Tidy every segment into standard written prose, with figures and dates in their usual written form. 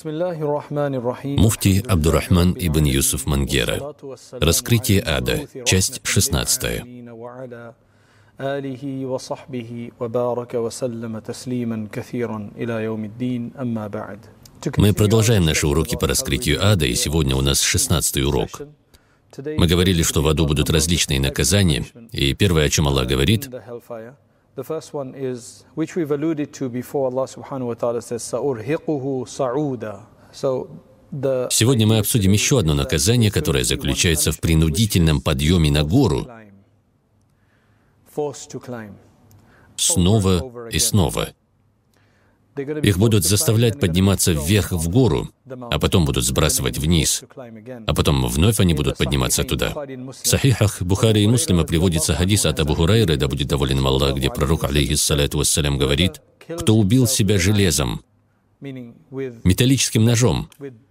Муфти Абдуррахман ибн Юсуф Мангера. Раскрытие ада. Часть 16. Мы продолжаем наши уроки по раскрытию ада, и сегодня у нас 16-й урок. Мы говорили, что в аду будут различные наказания, и первое, о чем Аллах говорит, сегодня мы обсудим еще одно наказание, которое заключается в принудительном подъеме на гору снова и снова. Их будут заставлять подниматься вверх в гору, а потом будут сбрасывать вниз, а потом вновь они будут подниматься туда. В Сахихах Бухари и Муслима приводится хадис от Абу Хурайры, да будет доволен им Аллах, где пророк, алейхиссаляту вассалям, говорит: «Кто убил себя железом, металлическим ножом,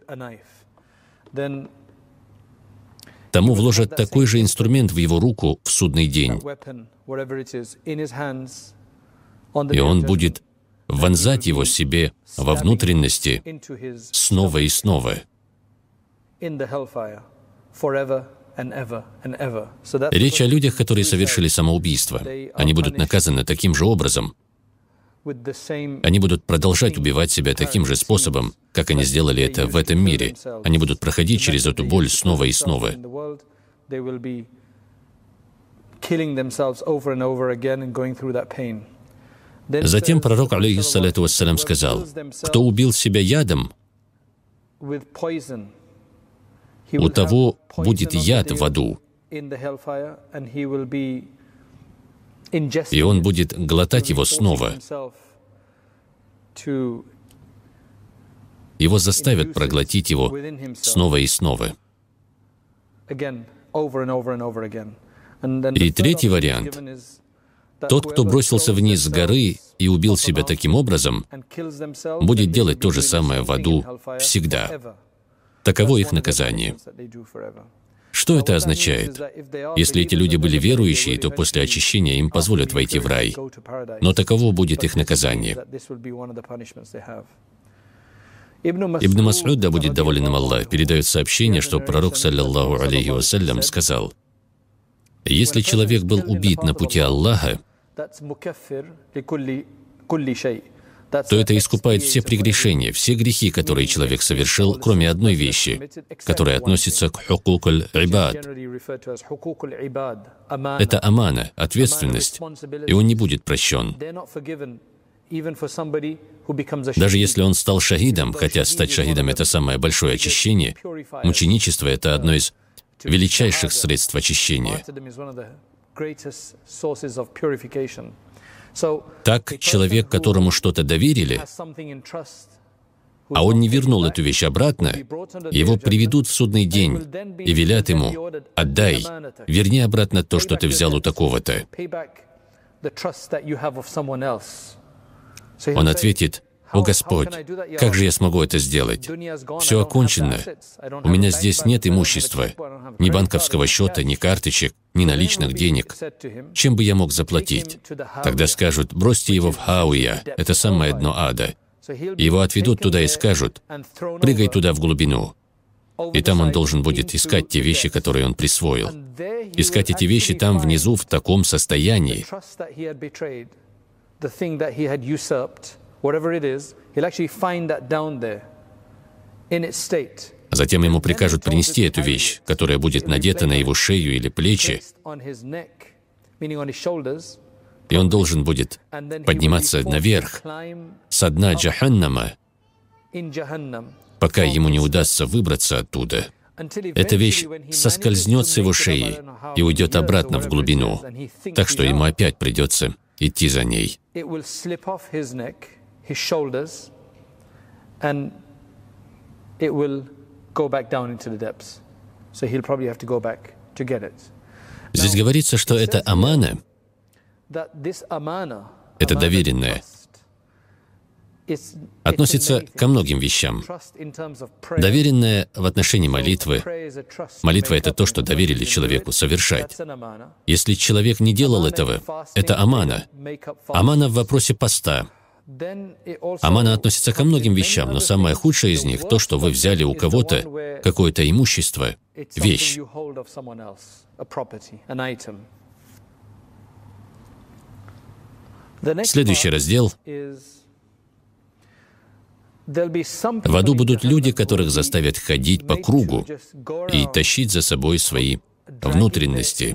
тому вложат такой же инструмент в его руку в судный день, и он будет вонзать его себе во внутренности снова и снова». Речь о людях, которые совершили самоубийство. Они будут наказаны таким же образом. Они будут продолжать убивать себя таким же способом, как они сделали это в этом мире. Они будут проходить через эту боль снова и снова. Затем пророк, алейхиссаляту вассалям, сказал: «Кто убил себя ядом, у того будет яд в аду, и он будет глотать его снова. Его заставят проглотить его снова и снова». И третий вариант. Тот, кто бросился вниз с горы и убил себя таким образом, будет делать то же самое в аду всегда. Таково их наказание. Что это означает? Если эти люди были верующие, то после очищения им позволят войти в рай. Но таково будет их наказание. Ибн Мас'уд, да будет доволен им Аллах, передает сообщение, что пророк, саллаллаху алейхи вассалям, сказал: «Если человек был убит на пути Аллаха, то это искупает все прегрешения, все грехи, которые человек совершил, кроме одной вещи, которая относится к хукук-аль-ибад. Это амана, ответственность, и он не будет прощен. Даже если он стал шахидом, хотя стать шахидом — это самое большое очищение, мученичество — это одно из величайших средств очищения. Так, человек, которому что-то доверили, а он не вернул эту вещь обратно, его приведут в судный день и велят ему: «Отдай, верни обратно то, что ты взял у такого-то». Он ответит: «О Господь, как же я смогу это сделать? Все окончено. У меня здесь нет имущества, ни банковского счета, ни карточек, ни наличных денег. Чем бы я мог заплатить?» Тогда скажут: «Бросьте его в Хауя, это самое дно ада». Его отведут туда и скажут: «Прыгай туда в глубину». И там он должен будет искать те вещи, которые он присвоил. Искать эти вещи там внизу в таком состоянии. Затем ему прикажут принести эту вещь, которая будет надета на его шею или плечи, и он должен будет подниматься наверх, со дна Джаханнама, пока ему не удастся выбраться оттуда. Эта вещь соскользнет с его шеи и уйдет обратно в глубину, так что ему опять придется идти за ней. Здесь говорится, что это амана, это доверенное, относится ко многим вещам. Доверенное в отношении молитвы. Молитва — это то, что доверили человеку совершать. Если человек не делал этого, это амана. Амана в вопросе поста. Амана относится ко многим вещам, но самое худшее из них — то, что вы взяли у кого-то какое-то имущество, вещь. Следующий раздел. В аду будут люди, которых заставят ходить по кругу и тащить за собой свои внутренности.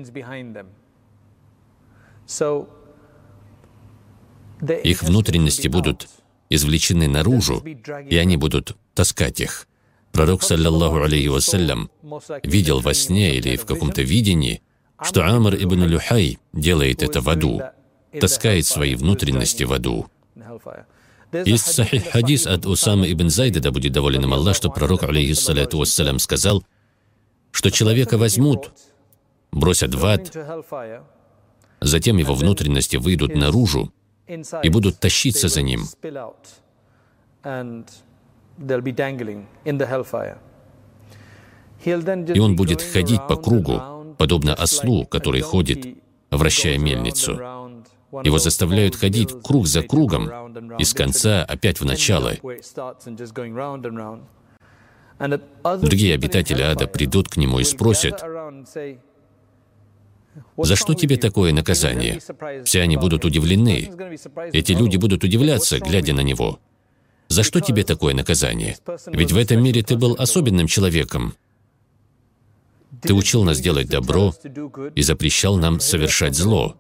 Их внутренности будут извлечены наружу, и они будут таскать их. Пророк, саллаллаху алейхи вассалям, видел во сне или в каком-то видении, что Амр ибн Люхай делает это в аду, таскает свои внутренности в аду. Есть сахих хадис от Усамы ибн Зайда, да будет доволен им Аллах, что пророк, алейхиссаляту вассалям, сказал, что человека возьмут, бросят в ад, затем его внутренности выйдут наружу и будут тащиться за ним. И он будет ходить по кругу, подобно ослу, который ходит, вращая мельницу. Его заставляют ходить круг за кругом, из конца опять в начало. Другие обитатели ада придут к нему и спросят: «За что тебе такое наказание?» Все они будут удивлены. Эти люди будут удивляться, глядя на него. «За что тебе такое наказание? Ведь в этом мире ты был особенным человеком. Ты учил нас делать добро и запрещал нам совершать зло».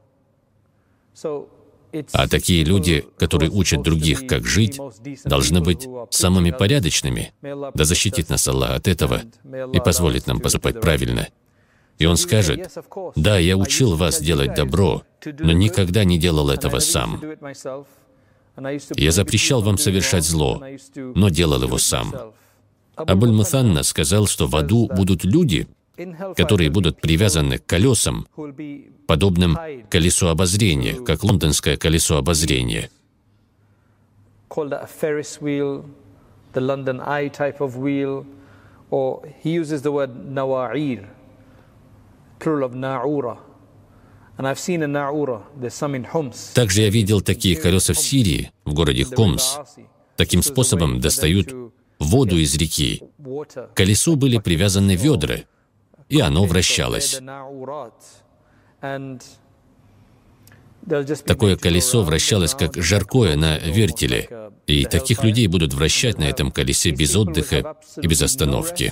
А такие люди, которые учат других, как жить, должны быть самыми порядочными. Да защитит нас Аллах от этого и позволит нам поступать правильно. И он скажет: «Да, я учил вас делать добро, но никогда не делал этого сам. Я запрещал вам совершать зло, но делал его сам». Абуль-Мутанна сказал, что в аду будут люди, которые будут привязаны к колесам, подобным колесу обозрения, как лондонское колесо обозрения. Также я видел такие колеса в Сирии, в городе Хомс. Таким способом достают воду из реки. К колесу были привязаны ведра, и оно вращалось. Такое колесо вращалось, как жаркое на вертеле, и таких людей будут вращать на этом колесе без отдыха и без остановки.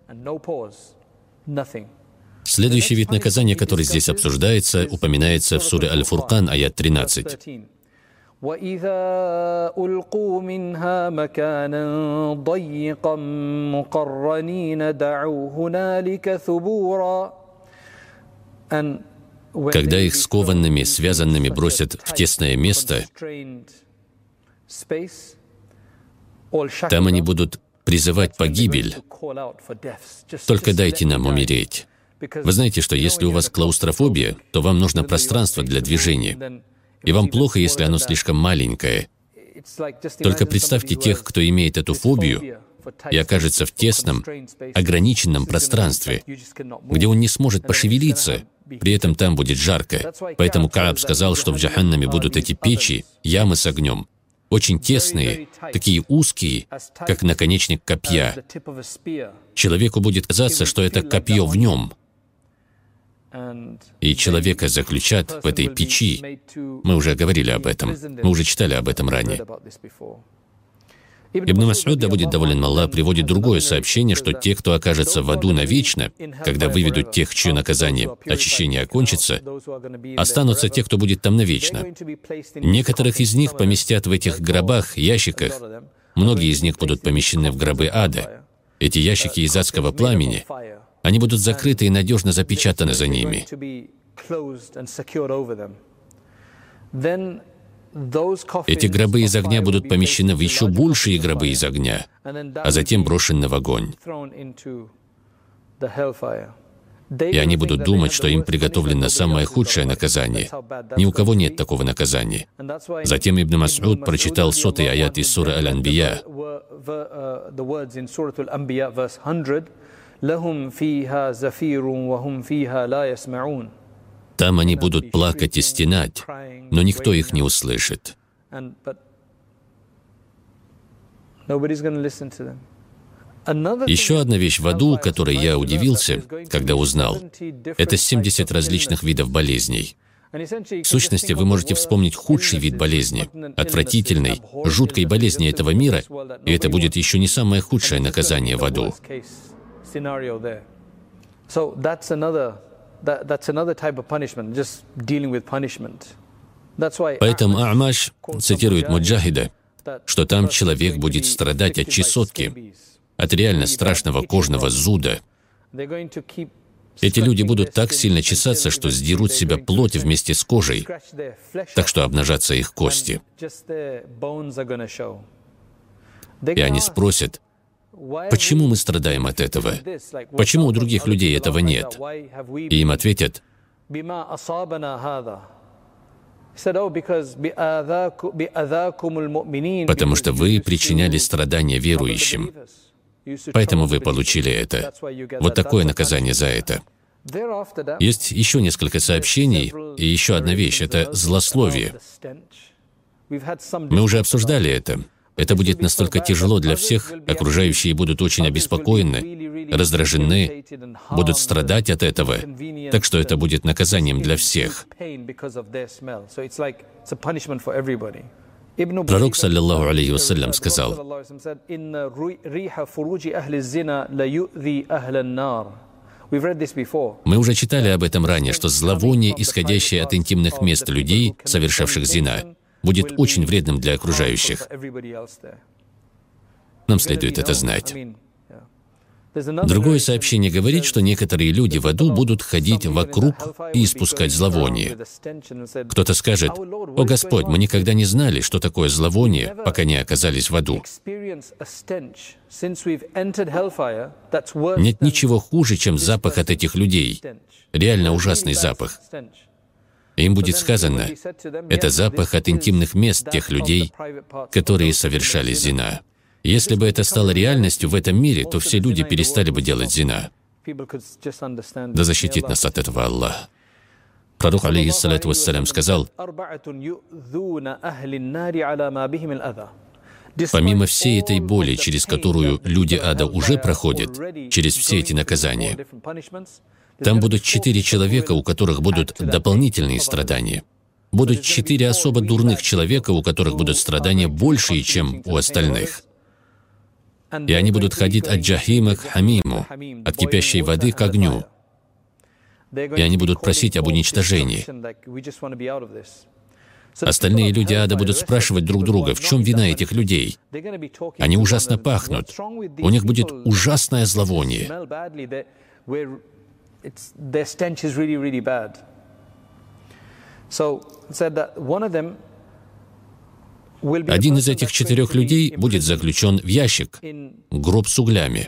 Следующий вид наказания, который здесь обсуждается, упоминается в суре Аль-Фуркан, аят 13. وَإِذَا أُلْقُوا مِنْهَا مَكَانًا ضَيِّقًا مُقَرَّنِينَ دَعُوا هُنَالِكَ ثُبُورًا. Когда их скованными, связанными бросят в тесное место, там они будут призывать погибель. Только дайте нам умереть. Вы знаете, что если у вас клаустрофобия, то вам нужно пространство для движения. И вам плохо, если оно слишком маленькое. Только представьте тех, кто имеет эту фобию и окажется в тесном, ограниченном пространстве, где он не сможет пошевелиться, при этом там будет жарко. Поэтому Кааб сказал, что в Джаханнаме будут эти печи, ямы с огнем, очень тесные, такие узкие, как наконечник копья. Человеку будет казаться, что это копье в нем. И человека заключат в этой печи. Мы уже говорили об этом. Мы уже читали об этом ранее. Ибн Мас'уд, да будет доволен Аллах, приводит другое сообщение, что те, кто окажется в аду навечно, когда выведут тех, чье наказание, очищение окончится, останутся те, кто будет там навечно. Некоторых из них поместят в этих гробах, ящиках. Многие из них будут помещены в гробы ада. Эти ящики из адского пламени, они будут закрыты и надежно запечатаны за ними. Эти гробы из огня будут помещены в еще большие гробы из огня, а затем брошены в огонь. И они будут думать, что им приготовлено самое худшее наказание. Ни у кого нет такого наказания. Затем Ибн Мас'уд прочитал 100-й аят из суры Аль-Анбия. Там они будут плакать и стенать, но никто их не услышит. Еще одна вещь в аду, которой я удивился, когда узнал, это 70 различных видов болезней. В сущности, вы можете вспомнить худший вид болезни, отвратительной, жуткой болезни этого мира, и это будет еще не самое худшее наказание в аду. Поэтому А'маш цитирует Муджахида, что там человек будет страдать от чесотки, от реально страшного кожного зуда. Эти люди будут так сильно чесаться, что сдерут с себя плоть вместе с кожей, так что обнажатся их кости. И они спросят, почему мы страдаем от этого? Почему у других людей этого нет? И им ответят, потому что вы причиняли страдания верующим. Поэтому вы получили это. Вот такое наказание за это. Есть еще несколько сообщений, и еще одна вещь — это злословие. Мы уже обсуждали это. Это будет настолько тяжело для всех, окружающие будут очень обеспокоены, раздражены, будут страдать от этого, так что это будет наказанием для всех. Пророк, саллиллаху алейхи вассалям, сказал: мы уже читали об этом ранее, что зловоние, исходящее от интимных мест людей, совершавших зина, будет очень вредным для окружающих. Нам следует это знать. Другое сообщение говорит, что некоторые люди в аду будут ходить вокруг и испускать зловоние. Кто-то скажет: «О Господь, мы никогда не знали, что такое зловоние, пока не оказались в аду». Нет ничего хуже, чем запах от этих людей. Реально ужасный запах. Им будет сказано: это запах от интимных мест тех людей, которые совершали зина. Если бы это стало реальностью в этом мире, то все люди перестали бы делать зина. Да защитит нас от этого Аллах. Пророк, алейхиссалату вассалям, сказал: помимо всей этой боли, через которую люди ада уже проходят, через все эти наказания, там будут 4 человека, у которых будут дополнительные страдания. Будут 4 особо дурных человека, у которых будут страдания большие, чем у остальных. И они будут ходить от джахима к хамиму, от кипящей воды к огню. И они будут просить об уничтожении. Остальные люди ада будут спрашивать друг друга, в чем вина этих людей. Они ужасно пахнут. У них будет ужасное зловоние. Один из этих 4 людей будет заключен в ящик, гроб с углями.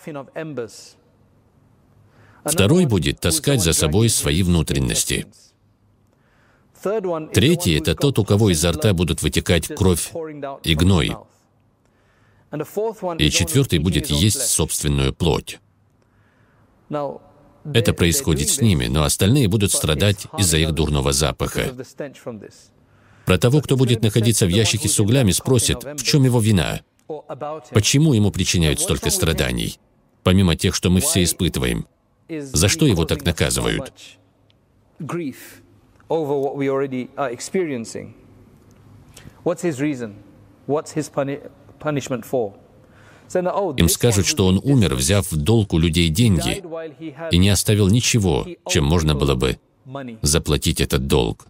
Второй будет таскать за собой свои внутренности. Третий — это тот, у кого изо рта будут вытекать кровь и гной. И 4-й будет есть собственную плоть. Это происходит с ними, но остальные будут страдать из-за их дурного запаха. Про того, кто будет находиться в ящике с углями, спросят, в чем его вина? Почему ему причиняют столько страданий, помимо тех, что мы все испытываем? За что его так наказывают? Им скажут, что он умер, взяв в долг у людей деньги, и не оставил ничего, чем можно было бы заплатить этот долг.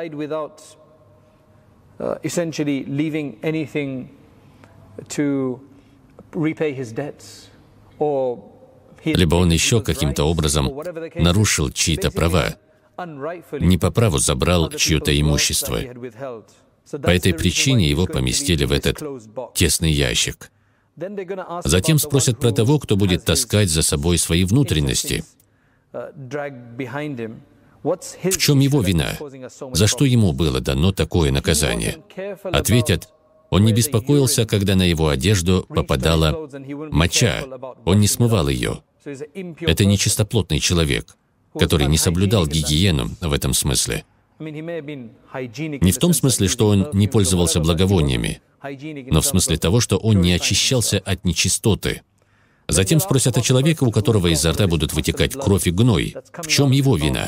Либо он еще каким-то образом нарушил чьи-то права, не по праву забрал чье-то имущество. По этой причине его поместили в этот тесный ящик. Затем спросят про того, кто будет таскать за собой свои внутренности. В чем его вина? За что ему было дано такое наказание? Ответят: он не беспокоился, когда на его одежду попадала моча, он не смывал ее. Это нечистоплотный человек, который не соблюдал гигиену в этом смысле. Не в том смысле, что он не пользовался благовониями, но в смысле того, что он не очищался от нечистоты. Затем спросят о человеке, у которого изо рта будут вытекать кровь и гной. В чем его вина?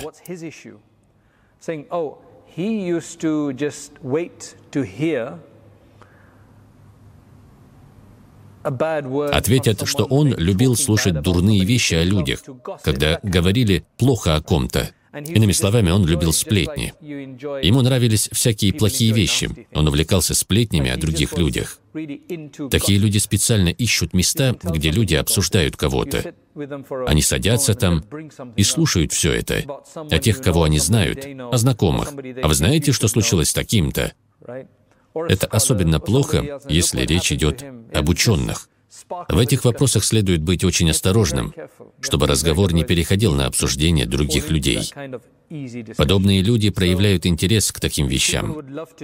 Ответят, что он любил слушать дурные вещи о людях, когда говорили плохо о ком-то. Иными словами, он любил сплетни. Ему нравились всякие плохие вещи. Он увлекался сплетнями о других людях. Такие люди специально ищут места, где люди обсуждают кого-то. Они садятся там и слушают все это. О тех, кого они знают, о знакомых. А вы знаете, что случилось с таким-то? Это особенно плохо, если речь идет об ученых. В этих вопросах следует быть очень осторожным, чтобы разговор не переходил на обсуждение других людей. Подобные люди проявляют интерес к таким вещам.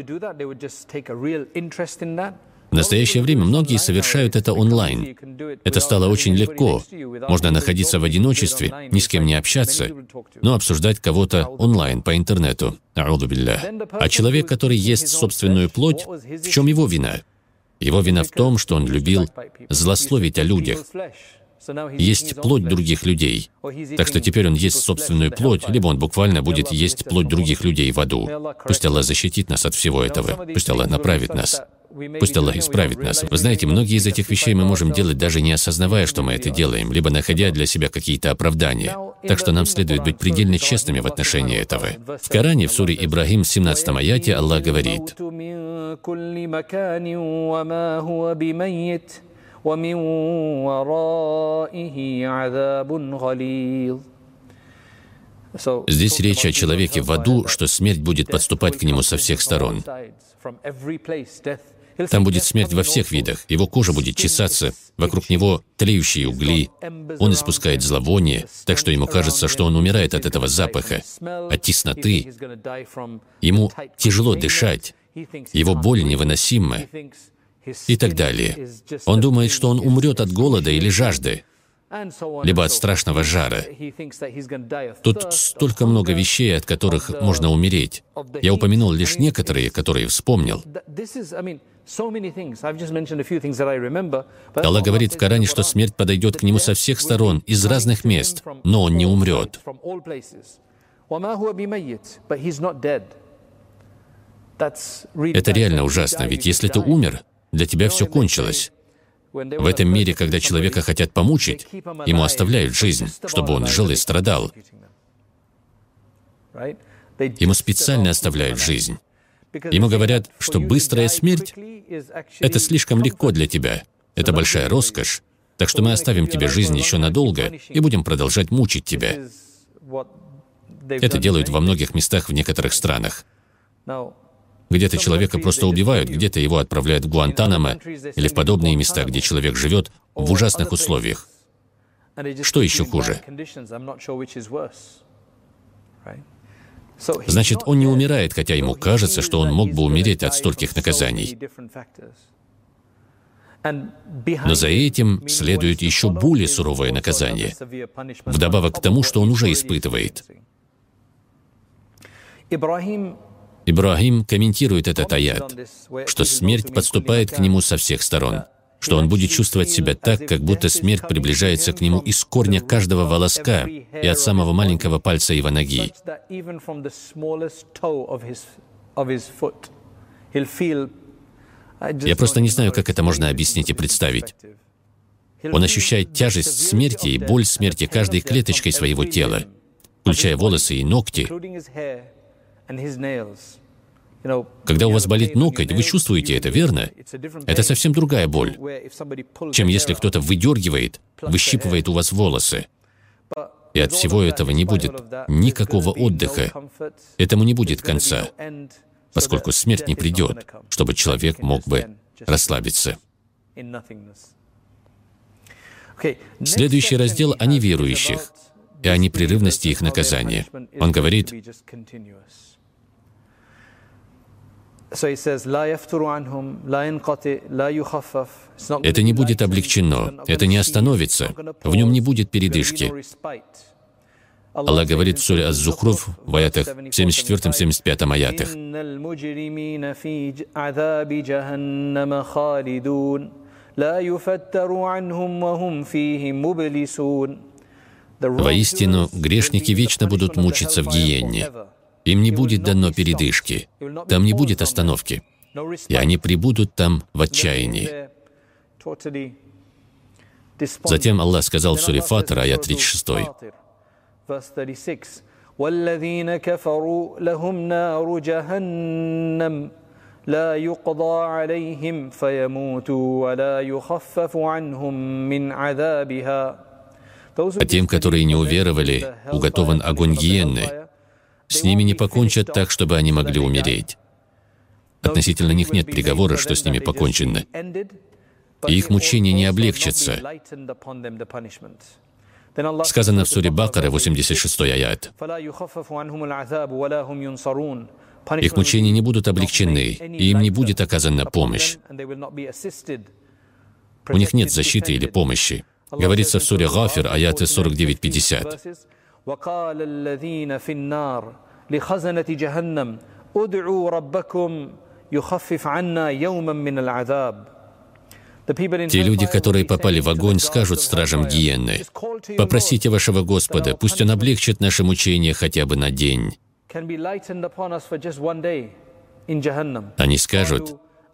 В настоящее время многие совершают это онлайн. Это стало очень легко. Можно находиться в одиночестве, ни с кем не общаться, но обсуждать кого-то онлайн по интернету. А'уду биллях. А человек, который ест собственную плоть, в чем его вина? Его вина в том, что он любил злословить о людях, есть плоть других людей. Так что теперь он ест собственную плоть, либо он буквально будет есть плоть других людей в аду. Пусть Аллах защитит нас от всего этого. Пусть Аллах направит нас. Пусть Аллах исправит нас. Вы знаете, многие из этих вещей мы можем делать, даже не осознавая, что мы это делаем, либо находя для себя какие-то оправдания. Так что нам следует быть предельно честными в отношении этого. В Коране, в суре Ибрахим, в 17 аяте, Аллах говорит: здесь речь о человеке в аду, что смерть будет подступать к нему со всех сторон. Там будет смерть во всех видах. Его кожа будет чесаться, вокруг него тлеющие угли. Он испускает зловоние, так что ему кажется, что он умирает от этого запаха, от тесноты. Ему тяжело дышать, его боль невыносима и так далее. Он думает, что он умрет от голода или жажды, либо от страшного жара. Тут столько много вещей, от которых можно умереть. Я упомянул лишь некоторые, которые вспомнил. Аллах говорит в Коране, что смерть подойдет к нему со всех сторон, из разных мест, но он не умрет. Это реально ужасно, ведь если ты умер, для тебя все кончилось. В этом мире, когда человека хотят помучить, ему оставляют жизнь, чтобы он жил и страдал. Ему специально оставляют жизнь. Ему говорят, что быстрая смерть — это слишком легко для тебя, это большая роскошь, так что мы оставим тебе жизнь еще надолго и будем продолжать мучить тебя. Это делают во многих местах в некоторых странах. Где-то человека просто убивают, где-то его отправляют в Гуантанамо или в подобные места, где человек живет в ужасных условиях. Что еще хуже? Значит, он не умирает, хотя ему кажется, что он мог бы умереть от стольких наказаний. Но за этим следует еще более суровое наказание, вдобавок к тому, что он уже испытывает. Ибрахим комментирует этот аят, что смерть подступает к нему со всех сторон, что он будет чувствовать себя так, как будто смерть приближается к нему из корня каждого волоска и от самого маленького пальца его ноги. Я просто не знаю, как это можно объяснить и представить. Он ощущает тяжесть смерти и боль смерти каждой клеточкой своего тела, включая волосы и ногти. Когда у вас болит ноготь, вы чувствуете это, верно? Это совсем другая боль, чем если кто-то выдергивает, выщипывает у вас волосы. И от всего этого не будет никакого отдыха. Этому не будет конца, поскольку смерть не придет, чтобы человек мог бы расслабиться. Следующий раздел о неверующих и о непрерывности их наказания. Он говорит: это не будет облегчено, это не остановится, в нем не будет передышки. Аллах говорит в суре Аз-Зухруф в аятах 74-75 аятах: «Воистину, грешники вечно будут мучиться в гиенне. Им не будет дано передышки, там не будет остановки, и они пребудут там в отчаянии». Затем Аллах сказал в суре Фатир, аят 36: والذين كفروا لهم نار جهنم لا يقضى عليهم فيموتوا ولا يخفف عنهم من عذابها. А тем, которые не уверовали, уготован огонь гиенны. С ними не покончат так, чтобы они могли умереть. Относительно них нет приговора, что с ними покончено, и их мучения не облегчатся. Сказано в суре Бакара, 86 аят: «Их мучения не будут облегчены, и им не будет оказана помощь». У них нет защиты или помощи. Говорится в суре Гафир, аяты 49-50. Те люди, которые попали в огонь, скажут стражам гиенны: «Попросите вашего Господа, пусть Он облегчит наше мучение хотя бы на день». Они скажут: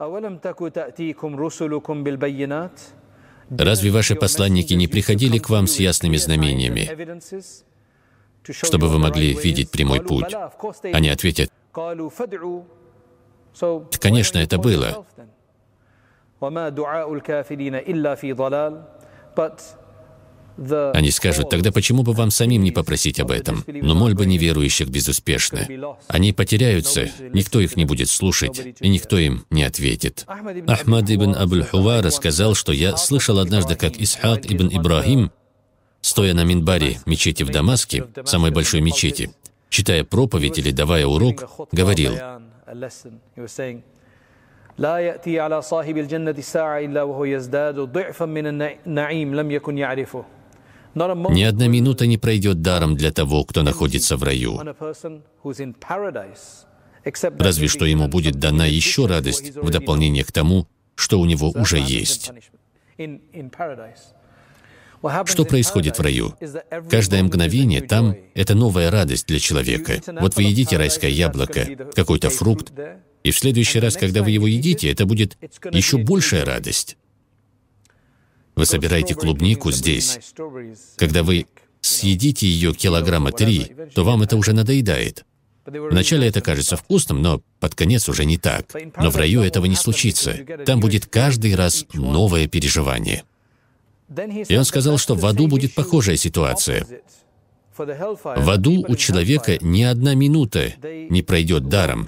«Разве ваши посланники не приходили к вам с ясными знамениями, чтобы вы могли видеть прямой путь?» Они ответят: «Конечно, это было». Они скажут: «Тогда почему бы вам самим не попросить об этом?» Но мольбы неверующих безуспешны. Они потеряются, никто их не будет слушать, и никто им не ответит. Ахмад ибн Абуль-Хува рассказал, что я слышал однажды, как Исхак ибн Ибрахим, стоя на минбаре мечети в Дамаске, самой большой мечети, читая проповедь или давая урок, говорил: لا يأتي على صاحب الجنة الساعة إلا وهو يزداد ضعفا من النعيم لم يكن يعرفه. Ни одна минута не пройдет даром для того, кто находится в раю. Разве что ему будет дана еще радость в дополнение к тому, что у него уже есть. Что происходит в раю? Каждое мгновение там — это новая радость для человека. Вот вы едите райское яблоко, какой-то фрукт, и в следующий раз, когда вы его едите, это будет еще большая радость. Вы собираете клубнику здесь. Когда вы съедите ее 3 килограмма, то вам это уже надоедает. Вначале это кажется вкусным, но под конец уже не так. Но в раю этого не случится. Там будет каждый раз новое переживание. И он сказал, что в аду будет похожая ситуация. В аду у человека ни одна минута не пройдет даром.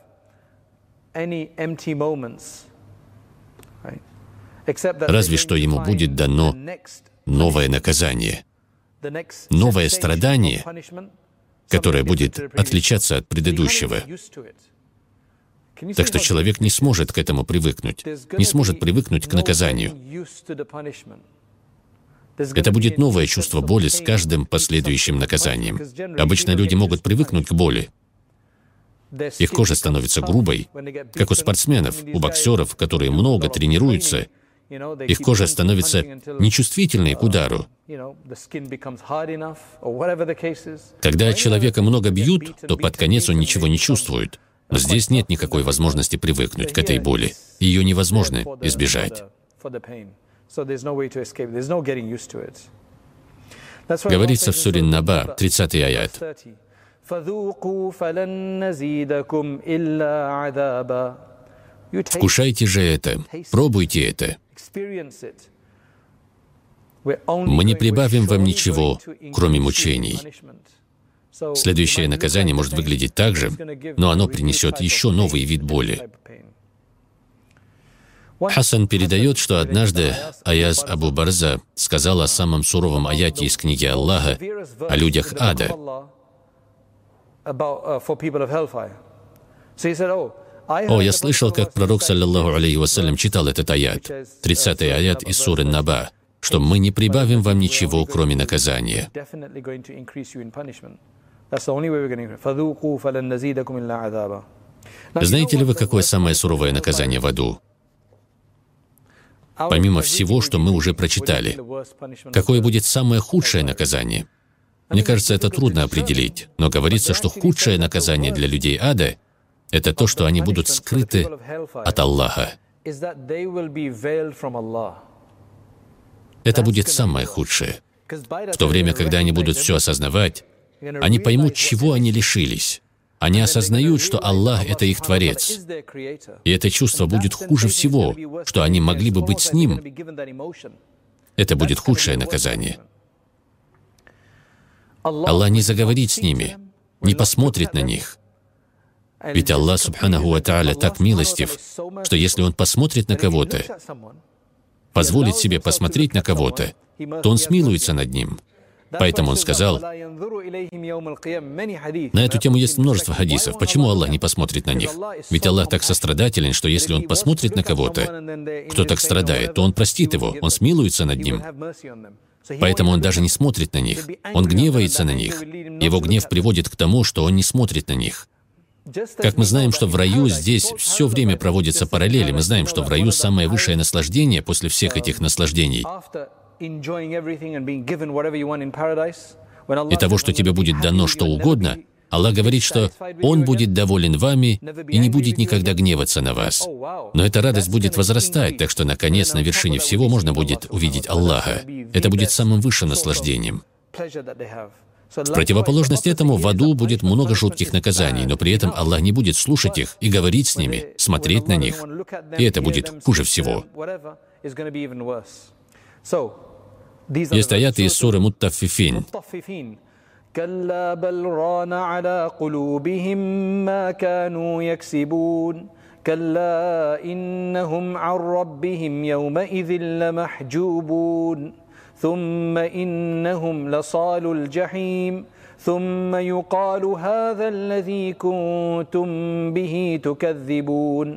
Разве что ему будет дано новое наказание, новое страдание, которое будет отличаться от предыдущего. Так что человек не сможет к этому привыкнуть, не сможет привыкнуть к наказанию. Это будет новое чувство боли с каждым последующим наказанием. Обычно люди могут привыкнуть к боли. Их кожа становится грубой, как у спортсменов, у боксеров, которые много тренируются. Их кожа становится нечувствительной к удару. Когда человека много бьют, то под конец он ничего не чувствует. Но здесь нет никакой возможности привыкнуть к этой боли. Ее невозможно избежать. Говорится в суре Наба, 30 аят: «Вкушайте же это, пробуйте это. Мы не прибавим вам ничего, кроме мучений». Следующее наказание может выглядеть так же, но оно принесет еще новый вид боли. Хасан передает, что однажды Аяз Абу Барза сказал о самом суровом аяте из книги Аллаха о людях ада. «О, я слышал, как пророк, саллаллаху алейхи вассалям, читал этот аят, 30-й аят из суры Наба. что мы не прибавим вам ничего, кроме наказания. Знаете ли вы, какое самое суровое наказание в аду? Помимо всего, что мы уже прочитали, какое будет самое худшее наказание? Мне кажется, это трудно определить, но говорится, что худшее наказание для людей ада — это то, что они будут скрыты от Аллаха. Это будет самое худшее. В то время, когда они будут все осознавать, они поймут, чего они лишились. Они осознают, что Аллах — это их Творец. И это чувство будет хуже всего, что они могли бы быть с Ним. Это будет худшее наказание. Аллах не заговорит с ними, не посмотрит на них. Ведь Аллах, субханаху ва тааля, так милостив, что если Он посмотрит на кого-то, позволит себе посмотреть на кого-то, то Он смилуется над ним. Поэтому Он сказал, на эту тему есть множество хадисов, почему Аллах не посмотрит на них. Ведь Аллах так сострадателен, что если Он посмотрит на кого-то, кто так страдает, то Он простит его, Он смилуется над ним. Поэтому Он даже не смотрит на них. Он гневается на них. Его гнев приводит к тому, что Он не смотрит на них. Как мы знаем, что в раю здесь все время проводятся параллели, мы знаем, что в раю самое высшее наслаждение после всех этих наслаждений и того, что тебе будет дано что угодно, Аллах говорит, что Он будет доволен вами и не будет никогда гневаться на вас. Но эта радость будет возрастать, так что, наконец, на вершине всего можно будет увидеть Аллаха. Это будет самым высшим наслаждением. В противоположность этому, в аду будет много жутких наказаний, но при этом Аллах не будет слушать их и говорить с ними, смотреть на них. И это будет хуже всего. Есть аяты из суры Муттаффифин. كلا بل ران على قلوبهم ما كانوا يكسبون كلا إنهم عن ربهم يومئذ لمحجوبون ثم إنهم لصالو الجحيم ثم يقال هذا الذي كنتم به تكذبون.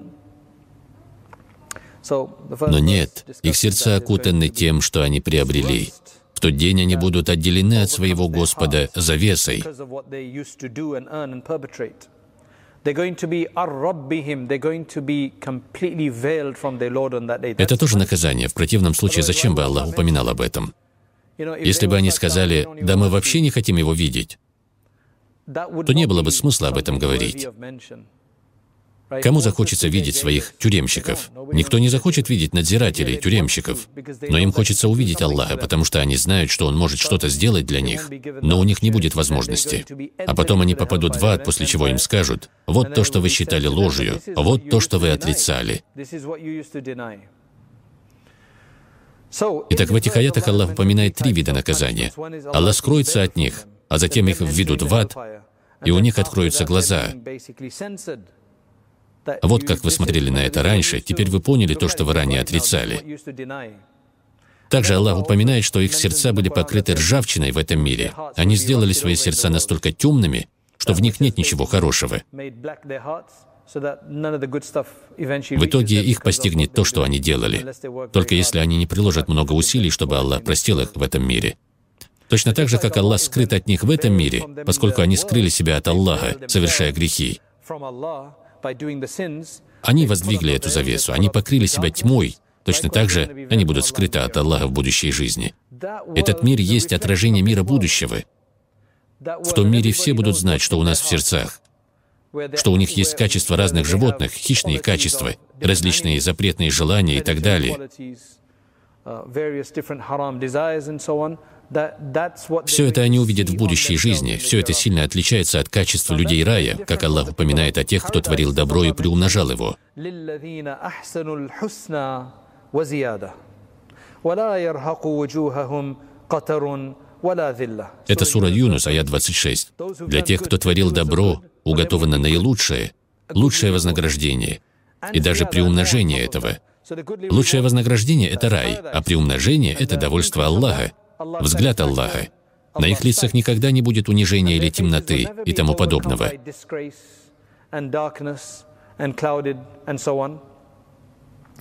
Но нет, их сердца окутаны тем, что они приобрели. В тот день они будут отделены от своего Господа завесой. Это тоже наказание. В противном случае, зачем бы Аллах упоминал об этом? Если бы они сказали, да мы вообще не хотим его видеть, то не было бы смысла об этом говорить. Кому захочется видеть своих тюремщиков? Никто не захочет видеть надзирателей, тюремщиков. Но им хочется увидеть Аллаха, потому что они знают, что Он может что-то сделать для них, но у них не будет возможности. А потом они попадут в ад, после чего им скажут, вот то, что вы считали ложью, вот то, что вы отрицали. Итак, в этих аятах Аллах упоминает 3 вида наказания. Аллах скроется от них, а затем их введут в ад, и у них откроются глаза. Вот как вы смотрели на это раньше, теперь вы поняли то, что вы ранее отрицали. Также Аллах упоминает, что их сердца были покрыты ржавчиной в этом мире. Они сделали свои сердца настолько темными, что в них нет ничего хорошего. В итоге их постигнет то, что они делали, только если они не приложат много усилий, чтобы Аллах простил их в этом мире. Точно так же, как Аллах скрыт от них в этом мире, поскольку они скрыли себя от Аллаха, совершая грехи. Они воздвигли эту завесу, они покрыли себя тьмой. Точно так же они будут скрыты от Аллаха в будущей жизни. Этот мир есть отражение мира будущего. В том мире все будут знать, что у нас в сердцах, что у них есть качества разных животных, хищные качества, различные запретные желания и так далее. Все это они увидят в будущей жизни. Все это сильно отличается от качества людей рая, как Аллах упоминает о тех, кто творил добро и приумножал его. Это сура Юнус, аят 26. Для тех, кто творил добро, уготовано наилучшее, лучшее вознаграждение, и даже приумножение этого. Лучшее вознаграждение — это рай, а приумножение — это довольство Аллаха, взгляд Аллаха. На их лицах никогда не будет унижения или темноты и тому подобного.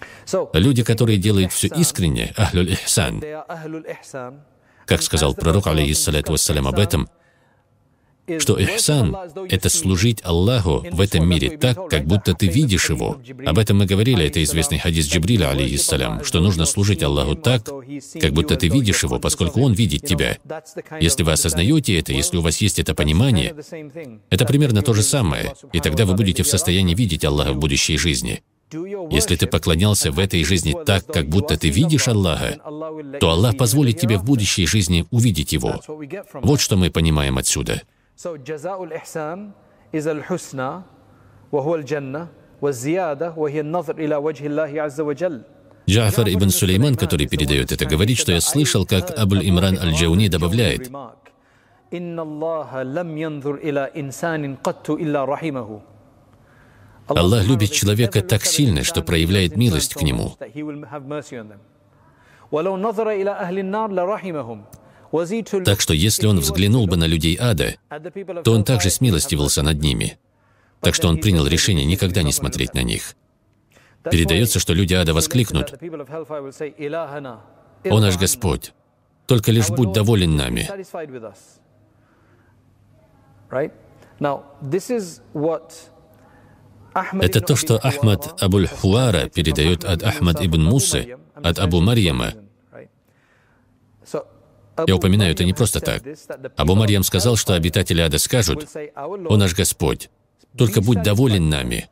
Люди, которые делают все искренне, ахлюль ихсан, как сказал пророк, алейхиссалату вассалям, об этом, что ихсан — это служить Аллаху в этом мире так, как будто ты видишь Его. Об этом мы говорили, это известный хадис Джибриля, алейхиссалям, что нужно служить Аллаху так, как будто ты видишь Его, поскольку Он видит тебя. Если вы осознаете это, если у вас есть это понимание, это примерно то же самое, и тогда вы будете в состоянии видеть Аллаха в будущей жизни. Если ты поклонялся в этой жизни так, как будто ты видишь Аллаха, то Аллах позволит тебе в будущей жизни увидеть Его. Вот что мы понимаем отсюда. Джа'фар ибн Сулейман, который передает это, говорит, что я слышал, как Абуль-Имран аль-Джауни добавляет: Аллах любит человека так сильно, что проявляет милость к нему. Так что если Он взглянул бы на людей ада, то Он также смилостивился над ними. Так что Он принял решение никогда не смотреть на них. Передается, что люди ада воскликнут: «О наш Господь, только лишь будь доволен нами». Это то, что Ахмад Абуль-Хуара передает от Ахмад ибн Мусы, от Абу Марьяма. Я упоминаю это не просто так. Абу Марьям сказал, что обитатели ада скажут: «О наш Господь, только будь доволен нами,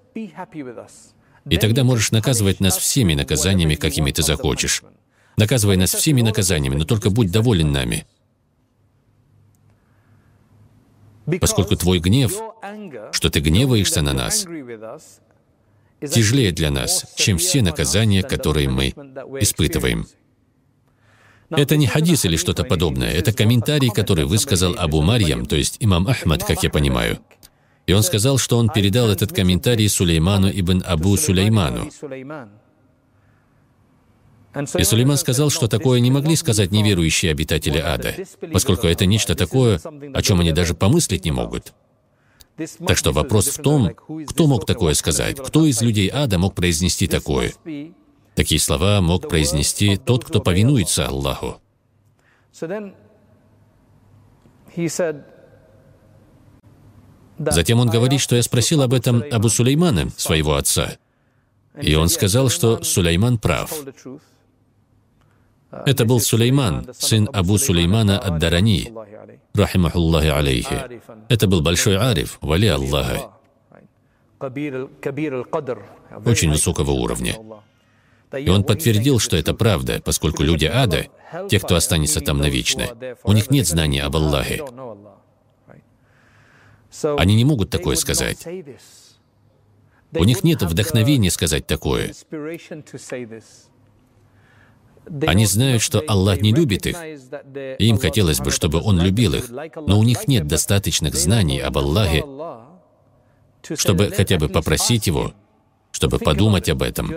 и тогда можешь наказывать нас всеми наказаниями, какими ты захочешь. Наказывай нас всеми наказаниями, но только будь доволен нами. Поскольку твой гнев, что ты гневаешься на нас, тяжелее для нас, чем все наказания, которые мы испытываем». Это не хадис или что-то подобное, это комментарий, который высказал Абу Марьям, то есть имам Ахмад, как я понимаю. И он сказал, что он передал этот комментарий Сулейману ибн Абу Сулейману. И Сулейман сказал, что такое не могли сказать неверующие обитатели ада, поскольку это нечто такое, о чем они даже помыслить не могут. Так что вопрос в том, кто мог такое сказать, кто из людей ада мог произнести такое. Такие слова мог произнести тот, кто повинуется Аллаху. Затем он говорит, что я спросил об этом Абу Сулеймана, своего отца, и он сказал, что Сулейман прав. Это был Сулейман, сын Абу Сулеймана ад-Дарани, рахимахуллахи алейхи. Это был большой ариф, вали Аллаха, очень высокого уровня. И он подтвердил, что это правда, поскольку люди ада, те, кто останется там навечно, у них нет знания об Аллахе. Они не могут такое сказать. У них нет вдохновения сказать такое. Они знают, что Аллах не любит их, и им хотелось бы, чтобы Он любил их, но у них нет достаточных знаний об Аллахе, чтобы хотя бы попросить Его, чтобы подумать об этом.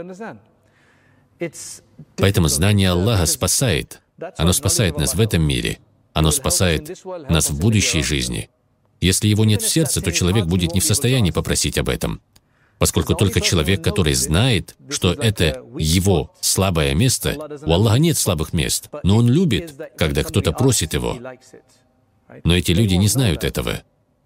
Поэтому знание Аллаха спасает. Оно спасает нас в этом мире. Оно спасает нас в будущей жизни. Если его нет в сердце, то человек будет не в состоянии попросить об этом. Поскольку только человек, который знает, что это его слабое место, у Аллаха нет слабых мест, но Он любит, когда кто-то просит Его. Но эти люди не знают этого.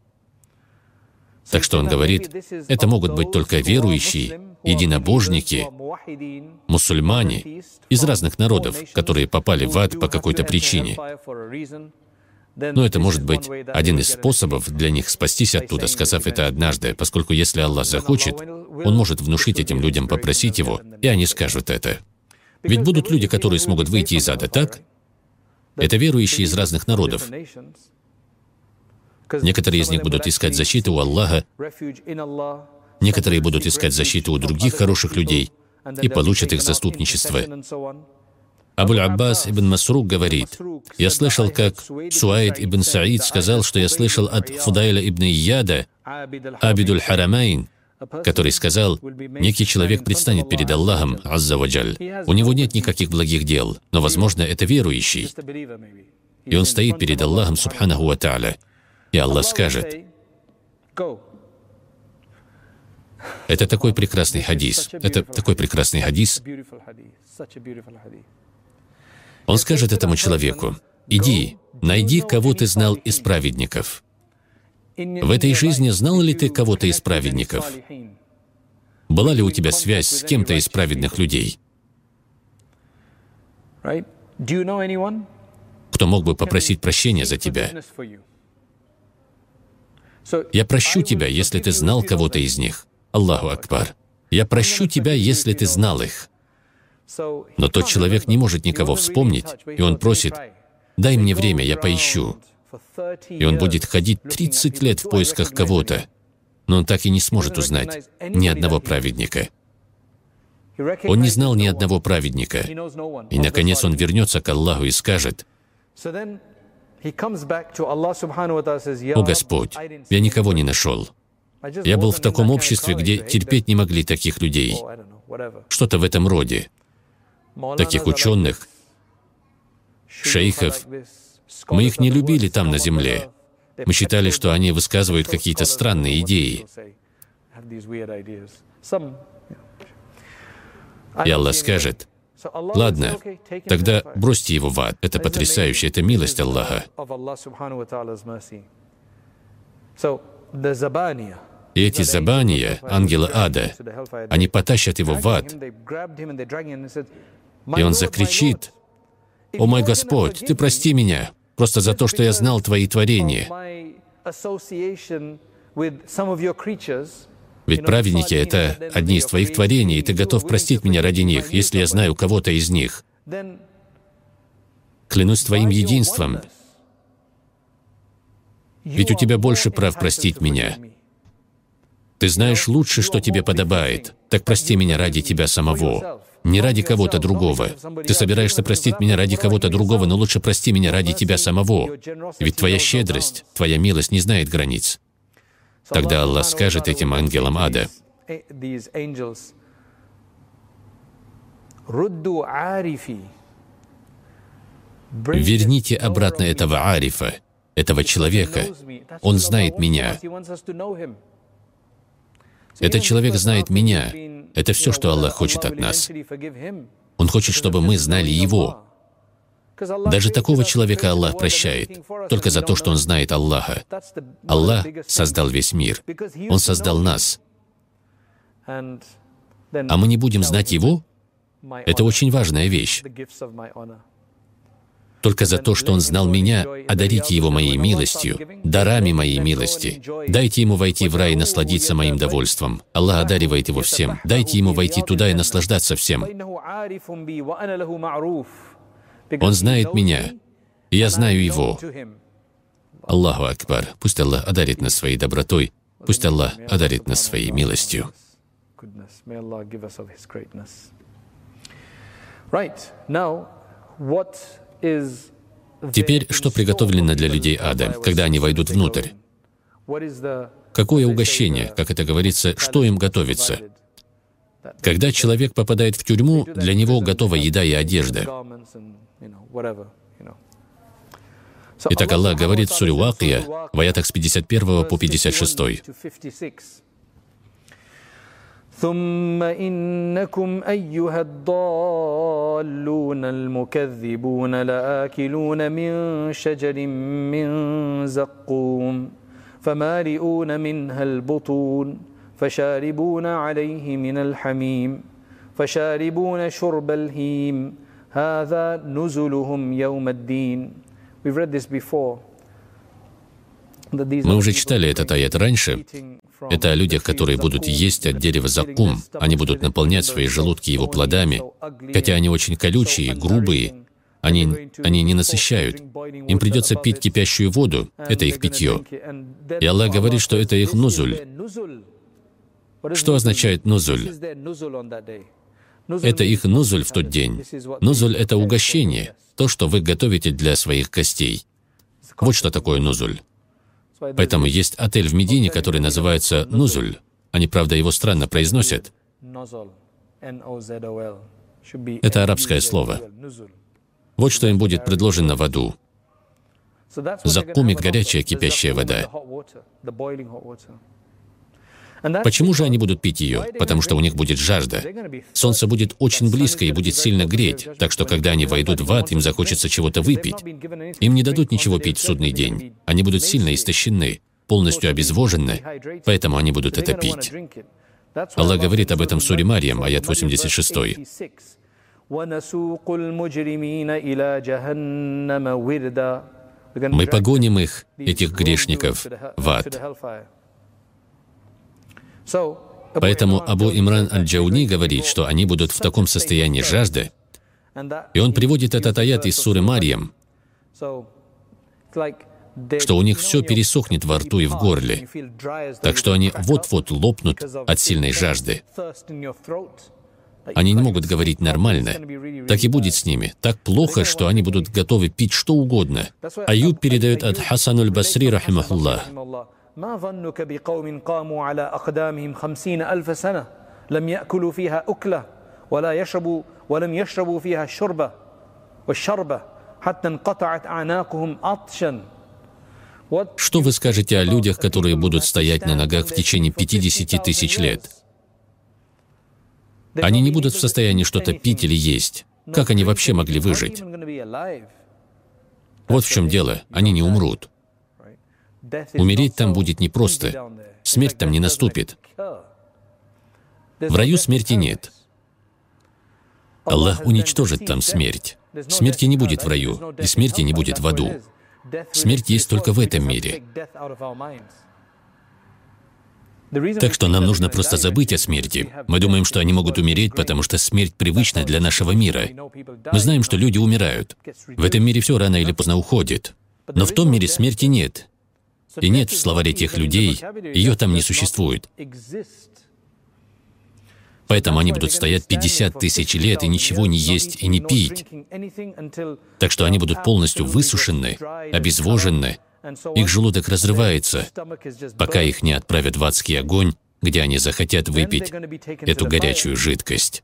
Так что он говорит, это могут быть только верующие, единобожники, мусульмане из разных народов, которые попали в ад по какой-то причине. Но это может быть один из способов для них спастись оттуда, сказав это однажды, поскольку если Аллах захочет, Он может внушить этим людям попросить Его, и они скажут это. Ведь будут люди, которые смогут выйти из ада, так? Это верующие из разных народов. Некоторые из них будут искать защиту у Аллаха, некоторые будут искать защиту у других хороших людей и получат их заступничество. Абуль-Аббас ибн Масрук говорит: «Я слышал, как Суайд ибн Саид сказал, что я слышал от Фудайля ибн Ияда, Абидуль Харамайн, который сказал: некий человек предстанет перед Аллахом, азза ва джаль. У него нет никаких благих дел, но, возможно, это верующий. И он стоит перед Аллахом, субханаху ва тааля. И Аллах скажет: Это такой прекрасный хадис. Это такой прекрасный хадис. Он скажет этому человеку: «Иди, найди, кого ты знал из праведников». В этой жизни знал ли ты кого-то из праведников? Была ли у тебя связь с кем-то из праведных людей? Кто мог бы попросить прощения за тебя? Я прощу тебя, если ты знал кого-то из них. Аллаху Акбар. Я прощу тебя, если ты знал их. Но тот человек не может никого вспомнить, и он просит: «Дай мне время, я поищу». И он будет ходить 30 лет в поисках кого-то, но он так и не сможет узнать ни одного праведника. Он не знал ни одного праведника. И, наконец, он вернется к Аллаху и скажет: «О Господь, я никого не нашел. Я был в таком обществе, где терпеть не могли таких людей». Что-то в этом роде. Таких ученых, шейхов. Мы их не любили там на земле. Мы считали, что они высказывают какие-то странные идеи. И Аллах скажет: «Ладно, тогда бросьте его в ад». Это потрясающе, это милость Аллаха. И эти забания, ангелы ада, они потащат его в ад. И он закричит: «О мой Господь, Ты прости меня, просто за то, что я знал Твои творения». Ведь праведники — это одни из Твоих творений, и Ты готов простить меня ради них, если я знаю кого-то из них. Клянусь Твоим единством, ведь у Тебя больше прав простить меня. Ты знаешь лучше, что Тебе подобает, так прости меня ради Тебя самого, не ради кого-то другого. Ты собираешься простить меня ради кого-то другого, но лучше прости меня ради Тебя самого, ведь Твоя щедрость, Твоя милость не знает границ. Тогда Аллах скажет этим ангелам ада: «Верните обратно этого арифа, этого человека. Он знает меня. Этот человек знает меня. Это все, что Аллах хочет от нас. Он хочет, чтобы мы знали Его. Даже такого человека Аллах прощает, только за то, что он знает Аллаха. Аллах создал весь мир. Он создал нас. А мы не будем знать Его? Это очень важная вещь. Только за то, что Он знал меня, одарите Его моей милостью, дарами моей милости. Дайте Ему войти в рай и насладиться моим довольством. Аллах одаривает Его всем. Дайте Ему войти туда и наслаждаться всем. Он знает меня, и я знаю Его. Аллаху Акбар. Пусть Аллах одарит нас своей добротой, пусть Аллах одарит нас своей милостью. Теперь, что приготовлено для людей ада, когда они войдут внутрь? Какое угощение, как это говорится, что им готовится? Когда человек попадает в тюрьму, для него готова еда и одежда. Итак, Аллах говорит в суре Вакия, в аятах с 51 по 56. ثم إنكم أيها الضالون المكذبون لآكلون من شجر من زقوم فمالئون منها البطون فشاربون عليه من الحميم فشاربون شرب الهيم هذا نزلهم يوم الدين. We've read this before. Мы уже читали этот аят раньше. Это о людях, которые будут есть от дерева заккум. Они будут наполнять свои желудки его плодами. Хотя они очень колючие, грубые, они не насыщают. Им придется пить кипящую воду. Это их питье. И Аллах говорит, что это их нузуль. Что означает нузуль? Это их нузуль в тот день. Нузуль — это угощение, то, что вы готовите для своих гостей. Вот что такое нузуль. Поэтому есть отель в Медине, который называется Нузуль. Они, правда, его странно произносят. Это арабское слово. Вот что им будет предложено в аду. Заккум — горячая кипящая вода. Почему же они будут пить ее? Потому что у них будет жажда. Солнце будет очень близко и будет сильно греть, так что когда они войдут в ад, им захочется чего-то выпить. Им не дадут ничего пить в судный день. Они будут сильно истощены, полностью обезвожены, поэтому они будут это пить. Аллах говорит об этом в суре Марьям, аят 86. Мы погоним их, этих грешников, в ад. Поэтому Абу Имран аль-Джауни говорит, что они будут в таком состоянии жажды, и он приводит этот аят из суры Марьям, что у них все пересохнет во рту и в горле, так что они вот-вот лопнут от сильной жажды. Они не могут говорить нормально. Так и будет с ними. Так плохо, что они будут готовы пить что угодно. Аюб передает от Хасан аль-Басри, рахимахуллах: ما ظنك بقوم قاموا على أقدامهم 50,000 سنة لم يأكلوا فيها أكلة ولم يشربوا فيها الشربة والشربة حتى انقطعت أعناقهم عطشا. Что вы скажете о людях, которые будут стоять на ногах в течение 50 тысяч лет? Они не будут в состоянии что-то пить или есть. Как они вообще могли выжить? Вот в чем дело. Они не умрут. Умереть там будет непросто. Смерть там не наступит. В раю смерти нет. Аллах уничтожит там смерть. Смерти не будет в раю, и смерти не будет в аду. Смерть есть только в этом мире. Так что нам нужно просто забыть о смерти. Мы думаем, что они могут умереть, потому что смерть привычна для нашего мира. Мы знаем, что люди умирают. В этом мире все рано или поздно уходит. Но в том мире смерти нет. И нет в словаре тех людей, ее там не существует. Поэтому они будут стоять 50 тысяч лет и ничего не есть и не пить. Так что они будут полностью высушены, обезвожены. Их желудок разрывается, пока их не отправят в адский огонь, где они захотят выпить эту горячую жидкость.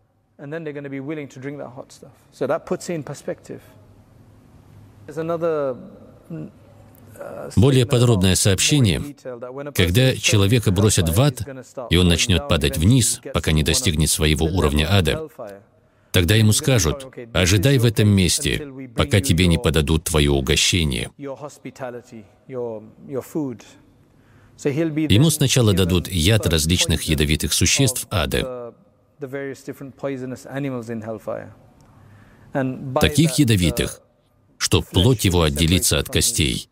Более подробное сообщение: когда человека бросят в ад, и он начнет падать вниз, пока не достигнет своего уровня ада, тогда ему скажут: ожидай в этом месте, пока тебе не подадут твое угощение. Ему сначала дадут яд различных ядовитых существ ада, таких ядовитых, что плоть его отделится от костей,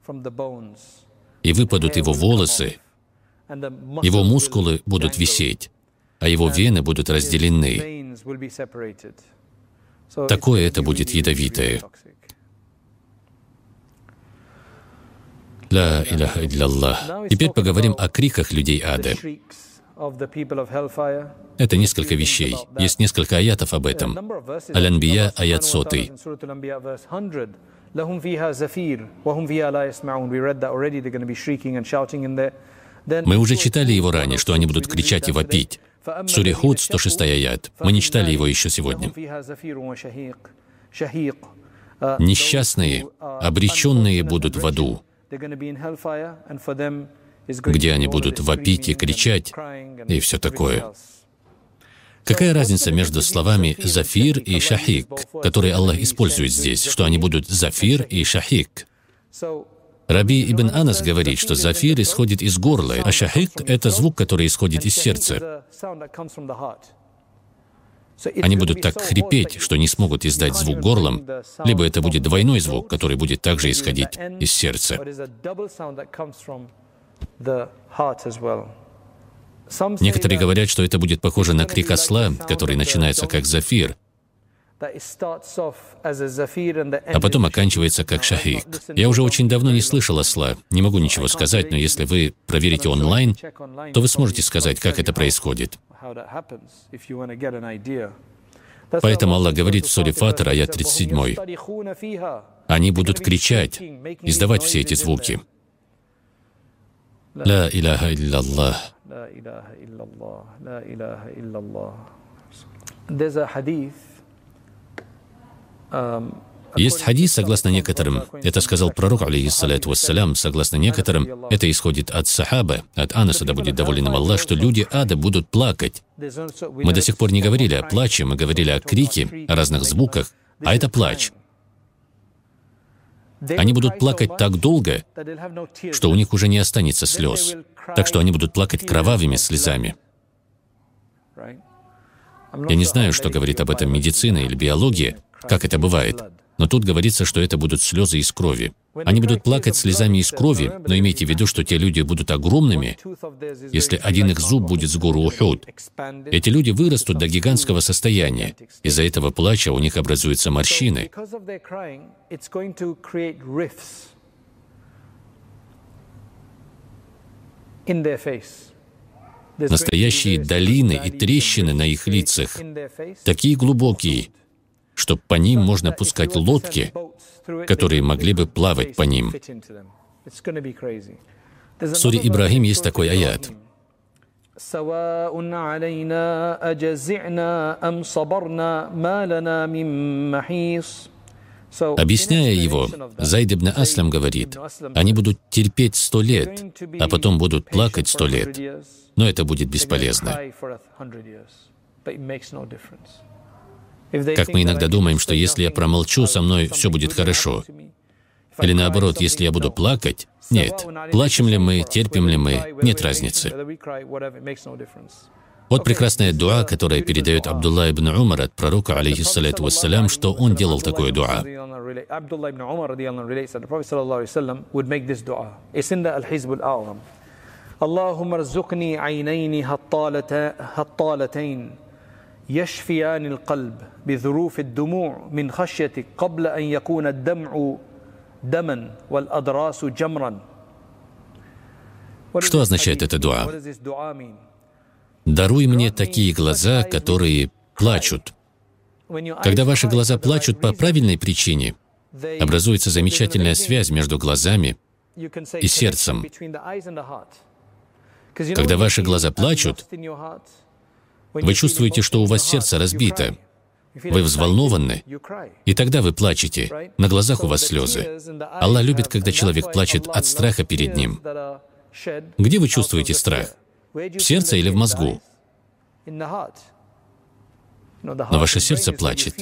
и выпадут его волосы, его мускулы будут висеть, а его вены будут разделены. Такое это будет ядовитое. Ла иляха илля-Аллах. Теперь поговорим о криках людей ада. Это несколько вещей. Есть несколько аятов об этом. Аль-Анбия, аят 100. Мы уже читали его ранее, что они будут кричать и вопить. В суре Худ, 106 аят. Мы не читали его еще сегодня. Несчастные, обреченные будут в аду, где они будут вопить и кричать, и все такое. Какая разница между словами «зафир» и «шахик», которые Аллах использует здесь, что они будут «зафир» и «шахик»? Раби ибн Анас говорит, что зафир исходит из горла, а шахик — это звук, который исходит из сердца. Они будут так хрипеть, что не смогут издать звук горлом, либо это будет двойной звук, который будет также исходить из сердца. Некоторые говорят, что это будет похоже на крик осла, который начинается как зафир, а потом оканчивается как шахик. Я уже очень давно не слышал осла, не могу ничего сказать, но если вы проверите онлайн, то вы сможете сказать, как это происходит. Поэтому Аллах говорит в суре Фатир, аят 37. Они будут кричать, издавать все эти звуки. Ла иляха илля-Аллах. Есть хадис, согласно некоторым, это сказал пророк, алейхиссаляту вассалям, согласно некоторым, это исходит от сахаба, от Анаса, да будет доволен им Аллах, что люди ада будут плакать. Мы до сих пор не говорили о плаче, мы говорили о крике, о разных звуках, а это плач. Они будут плакать так долго, что у них уже не останется слез. Так что они будут плакать кровавыми слезами. Я не знаю, что говорит об этом медицина или биология, как это бывает. Но тут говорится, что это будут слезы из крови. Они будут плакать слезами из крови, но имейте в виду, что те люди будут огромными, если один их зуб будет с горы Ухуд. Эти люди вырастут до гигантского состояния. Из-за этого плача у них образуются морщины. Настоящие долины и трещины на их лицах, такие глубокие, что по ним можно пускать лодки, которые могли бы плавать по ним. В суре Ибрахим есть такой аят. Объясняя его, Зайд ибн Аслам говорит, они будут терпеть 100 лет, а потом будут плакать 100 лет, но это будет бесполезно. Как мы иногда думаем, что если я промолчу, со мной все будет хорошо. Или наоборот, если я буду плакать, нет. Плачем ли мы, терпим ли мы, нет разницы. Вот прекрасная дуа, которая передает Абдулла ибн Умар от пророка, алейхиссаляту вассалям, что он делал такое дуа. اللهم ارزقني عينين هطالتين يشفيان القلب بذروف الدموع من خشيتك قبل أن يكون الدمع دما والأضراس جمرا. Что означает эта дуа? «Даруй мне такие глаза, которые плачут». Когда ваши глаза плачут по правильной причине, образуется замечательная связь между глазами и сердцем. Когда ваши глаза плачут, вы чувствуете, что у вас сердце разбито, вы взволнованы, и тогда вы плачете, на глазах у вас слезы. Аллах любит, когда человек плачет от страха перед Ним. Где вы чувствуете страх? В сердце или в мозгу? Но ваше сердце плачет.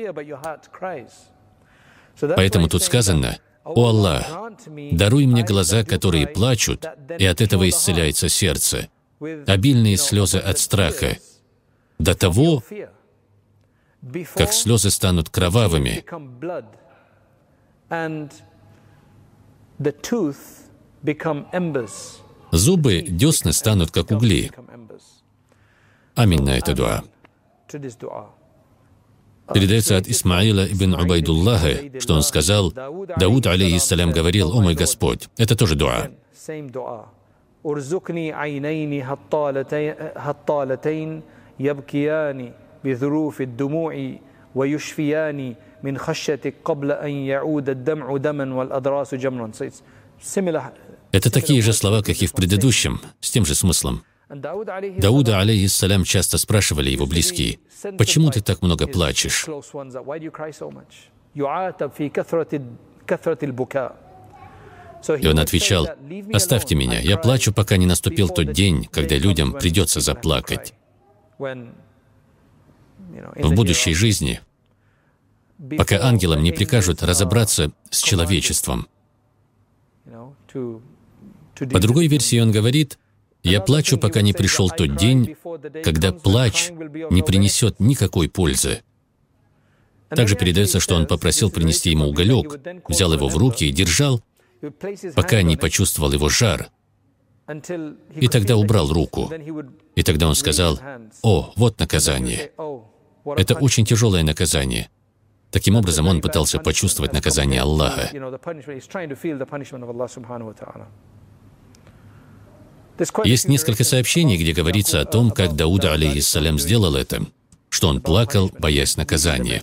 Поэтому тут сказано: «О Аллах, даруй мне глаза, которые плачут, и от этого исцеляется сердце, обильные слезы от страха, до того, как слезы станут кровавыми, зубы, десны станут как угли». Аминь на это дуа. Передается от Исмаила ибн Убайдуллаха, что он сказал: Дауд, алейхиссалям, говорил: «О мой Господь». Это тоже дуа. Это такие же слова, как и в предыдущем, с тем же смыслом. Дауда, алейхиссалям, часто спрашивали его близкие: «Почему ты так много плачешь?» И он отвечал: «Оставьте меня, я плачу, пока не наступил тот день, когда людям придется заплакать. В будущей жизни, пока ангелам не прикажут разобраться с человечеством». По другой версии он говорит: «Я плачу, пока не пришел тот день, когда плач не принесет никакой пользы». Также передается, что он попросил принести ему уголек, взял его в руки и держал, пока не почувствовал его жар, и тогда убрал руку. И тогда он сказал: «О, вот наказание. Это очень тяжелое наказание». Таким образом, он пытался почувствовать наказание Аллаха. Есть несколько сообщений, где говорится о том, как Дауд, алейхиссалям, сделал это, что он плакал, боясь наказания.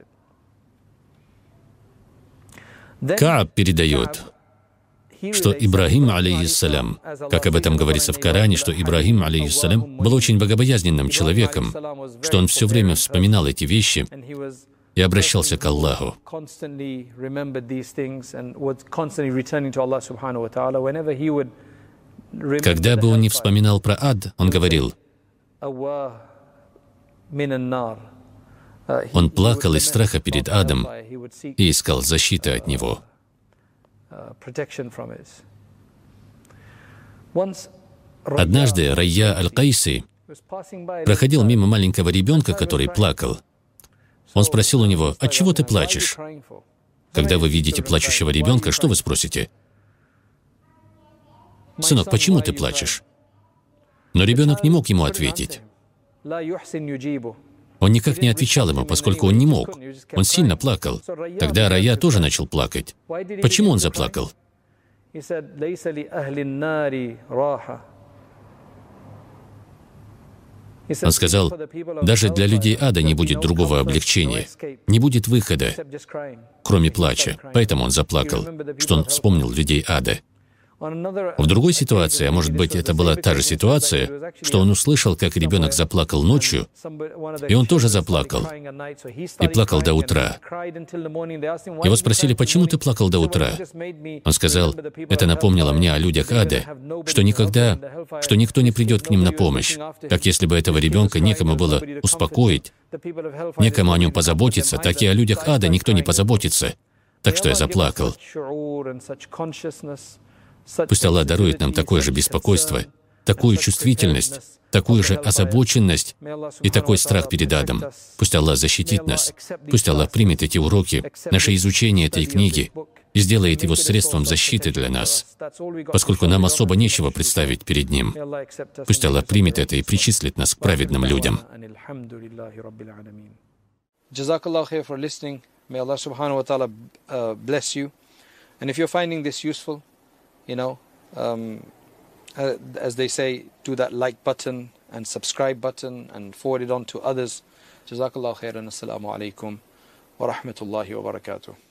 Кааб передает, что Ибрахим, алейхиссалям, как об этом говорится в Коране, что Ибрахим, алейхиссалям, был очень богобоязненным человеком, что он все время вспоминал эти вещи, Я обращался к Аллаху. Когда бы он не вспоминал про ад, он говорил, он плакал из страха перед адом и искал защиты от него. Однажды Райя Аль-Кайси проходил мимо маленького ребенка, который плакал. Он спросил у него: «От чего ты плачешь?» Когда вы видите плачущего ребенка, что вы спросите? «Сынок, почему ты плачешь?» Но ребенок не мог ему ответить. Он никак не отвечал ему, поскольку он не мог. Он сильно плакал. Тогда Райя тоже начал плакать. Почему он заплакал? Он сказал: даже для людей ада не будет другого облегчения, не будет выхода, кроме плача. Поэтому он заплакал, что он вспомнил людей ада. В другой ситуации, а может быть, это была та же ситуация, что он услышал, как ребенок заплакал ночью, и он тоже заплакал, и плакал до утра. Его спросили: «Почему ты плакал до утра?» Он сказал: «Это напомнило мне о людях ада, что никто не придет к ним на помощь, как если бы этого ребенка некому было успокоить, некому о нем позаботиться, так и о людях ада никто не позаботится». Так что я заплакал. Пусть Аллах дарует нам такое же беспокойство, такую чувствительность, такую же озабоченность и такой страх перед адом. Пусть Аллах защитит нас. Пусть Аллах примет эти уроки, наше изучение этой книги и сделает его средством защиты для нас, поскольку нам особо нечего представить перед Ним. Пусть Аллах примет это и причислит нас к праведным людям. May Allah subhanahu wa ta'ala bless you. And if you're finding this useful, as they say, do that like button and subscribe button and forward it on to others. Jazakallah khairan. Assalamu alaikum wa rahmatullahi wa barakatuh.